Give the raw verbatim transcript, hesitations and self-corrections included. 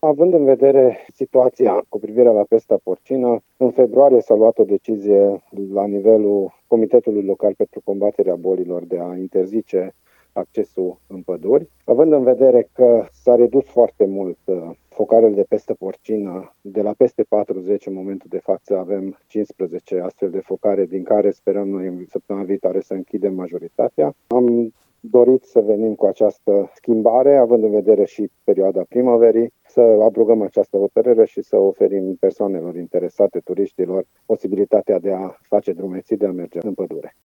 Având în vedere situația cu privire la pesta porcină, în februarie s-a luat o decizie la nivelul Comitetului Local pentru combaterea bolilor de a interzice accesul în păduri. Având în vedere că s-a redus foarte mult focarele de pestă porcină, de la peste patruzeci în momentul de față avem cincisprezece astfel de focare, din care sperăm noi în săptămâna viitoare să închidem majoritatea. Am dorit să venim cu această schimbare, având în vedere și perioada primăverii, să abrogăm această hotărâre și să oferim persoanelor interesate, turiștilor, posibilitatea de a face drumeții, de a merge în pădure.